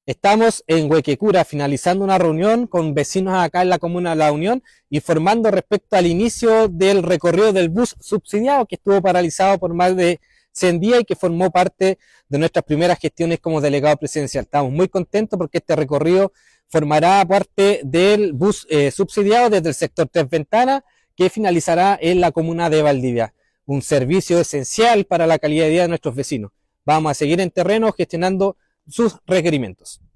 Estamos en Huequecura finalizando una reunión con vecinos acá en la comuna de La Unión, informando respecto al inicio del recorrido del bus subsidiado que estuvo paralizado por más de 100 días y que formó parte de nuestras primeras gestiones como delegado presidencial. Estamos muy contentos porque este recorrido formará parte del bus subsidiado desde el sector Tres Ventanas, que finalizará en la comuna de Valdivia. Un servicio esencial para la calidad de vida de nuestros vecinos. Vamos a seguir en terreno gestionando sus requerimientos.